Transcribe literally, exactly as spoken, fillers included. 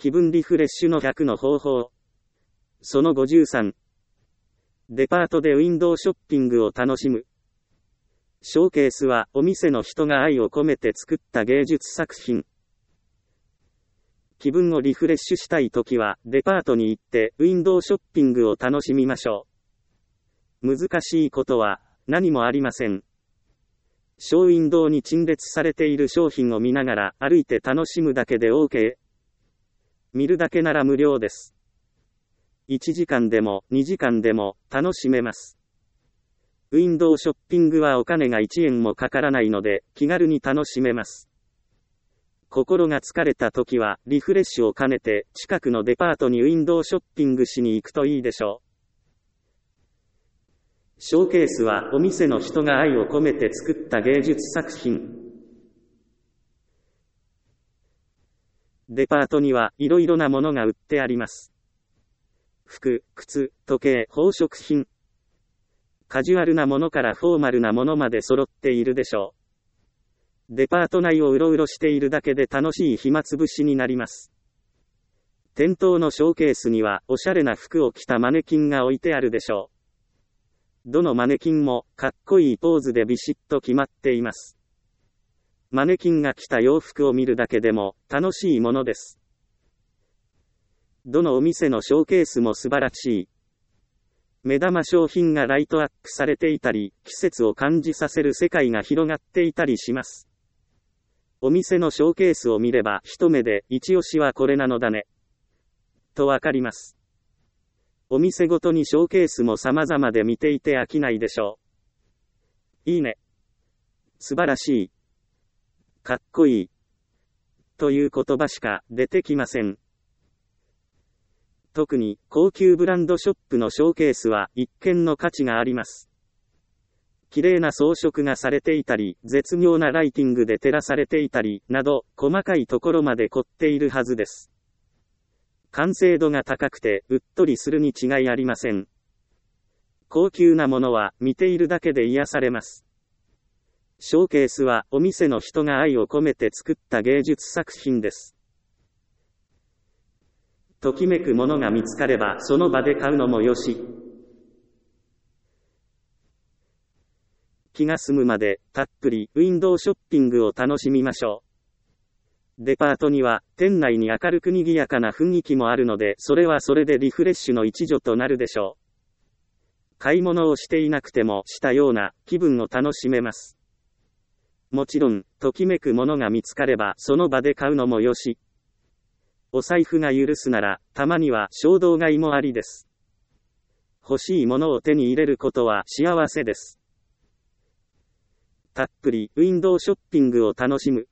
気分リフレッシュのひゃくの方法。そのごじゅうさん。デパートでウィンドウショッピングを楽しむ。ショーケースはお店の人が愛を込めて作った芸術作品。気分をリフレッシュしたいときはデパートに行ってウィンドウショッピングを楽しみましょう。難しいことは何もありません。ショーウィンドウに陳列されている商品を見ながら歩いて楽しむだけで OK。見るだけなら無料です。いちじかんでもにじかんでも楽しめます。ウィンドウショッピングはお金がいちえんもかからないので気軽に楽しめます。心が疲れた時はリフレッシュを兼ねて近くのデパートにウィンドウショッピングしに行くといいでしょう。ショーケースはお店の人が愛を込めて作った芸術作品。デパートにはいろいろなものが売ってあります。服、靴、時計、宝飾品。カジュアルなものからフォーマルなものまで揃っているでしょう。デパート内をうろうろしているだけで楽しい暇つぶしになります。店頭のショーケースにはおしゃれな服を着たマネキンが置いてあるでしょう。どのマネキンもかっこいいポーズでビシッと決まっています。マネキンが着た洋服を見るだけでも楽しいものです。どのお店のショーケースも素晴らしい。目玉商品がライトアップされていたり、季節を感じさせる世界が広がっていたりします。お店のショーケースを見れば一目で一押しはこれなのだね。とわかります。お店ごとにショーケースも様々で見ていて飽きないでしょう。いいね。素晴らしい。かっこいい。という言葉しか出てきません。特に高級ブランドショップのショーケースは一見の価値があります。綺麗な装飾がされていたり、絶妙なライティングで照らされていたり、など、細かいところまで凝っているはずです。完成度が高くて、うっとりするに違いありません。高級なものは見ているだけで癒されます。ショーケースはお店の人が愛を込めて作った芸術作品です。ときめくものが見つかればその場で買うのもよし。気が済むまでたっぷりウィンドウショッピングを楽しみましょう。デパートには店内に明るく賑やかな雰囲気もあるので、それはそれでリフレッシュの一助となるでしょう。買い物をしていなくてもしたような気分を楽しめます。もちろん、ときめくものが見つかればその場で買うのもよし。お財布が許すなら、たまには衝動買いもありです。欲しいものを手に入れることは幸せです。たっぷりウィンドウショッピングを楽しむ。